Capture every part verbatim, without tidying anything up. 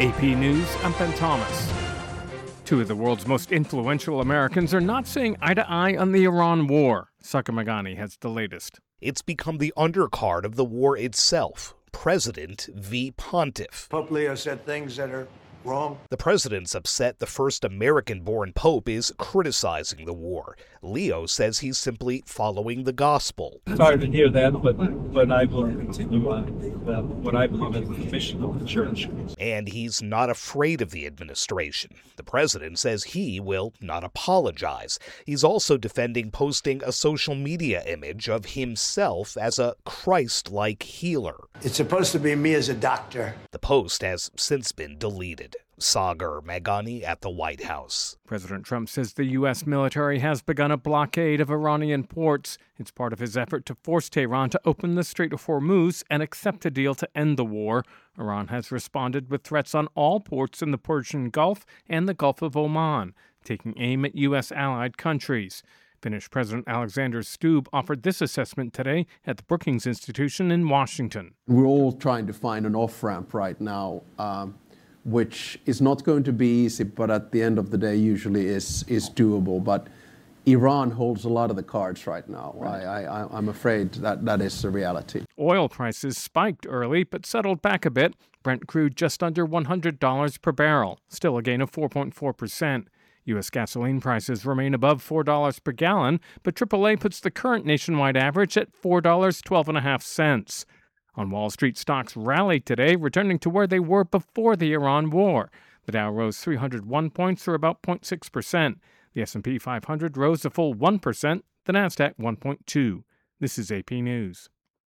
A P News, I'm Ben Thomas. Two of the world's most influential Americans are not seeing eye to eye on the Iran war. Saka Magani has the latest. It's become the undercard of the war itself. President v. Pontiff. Pope Leo said things that are wrong. The president's upset the first American-born pope is criticizing the war. Leo says he's simply following the gospel. Sorry to hear that, but but I will continue on uh, what I believe is the mission of the church. And he's not afraid of the administration. The president says he will not apologize. He's also defending posting a social media image of himself as a Christ-like healer. It's supposed to be me as a doctor. The post has since been deleted. Sagar Magani at the White House. President Trump says the U S military has begun a blockade of Iranian ports. It's part of his effort to force Tehran to open the Strait of Hormuz and accept a deal to end the war. Iran has responded with threats on all ports in the Persian Gulf and the Gulf of Oman, taking aim at U S allied countries. Finnish President Alexander Stubb offered this assessment today at the Brookings Institution in Washington. We're all trying to find an off-ramp right now, um, which is not going to be easy, but at the end of the day usually is is doable. But Iran holds a lot of the cards right now. Right. I, I, I'm afraid that that is the reality. Oil prices spiked early but settled back a bit. Brent crude just under one hundred dollars per barrel, still a gain of four point four percent. U S gasoline prices remain above four dollars per gallon, but triple A puts the current nationwide average at four dollars and twelve cents. On Wall Street, stocks rallied today, returning to where they were before the Iran war. The Dow rose three hundred one points, or about zero point six percent. The S and P five hundred rose a full one percent, the Nasdaq one point two. This is A P News.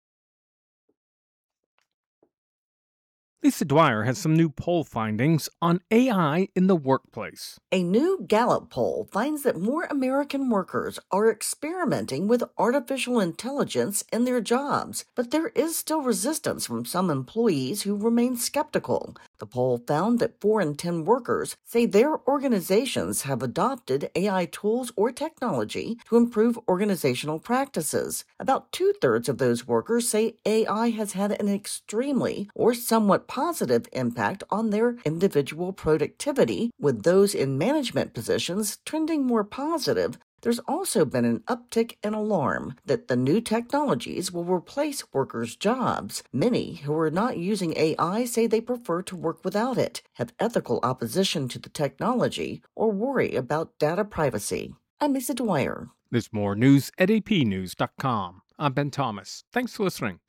Lisa Dwyer has some new poll findings on A I in the workplace. A new Gallup poll finds that more American workers are experimenting with artificial intelligence in their jobs, but there is still resistance from some employees who remain skeptical. The poll found that four in ten workers say their organizations have adopted A I tools or technology to improve organizational practices. About two-thirds of those workers say A I has had an extremely or somewhat positive impact on their individual productivity, with those in management positions trending more positive. There's also been an uptick in alarm that the new technologies will replace workers' jobs. Many who are not using A I say they prefer to work without it, have ethical opposition to the technology, or worry about data privacy. I'm Lisa Dwyer. There's more news at A P news dot com. I'm Ben Thomas. Thanks for listening.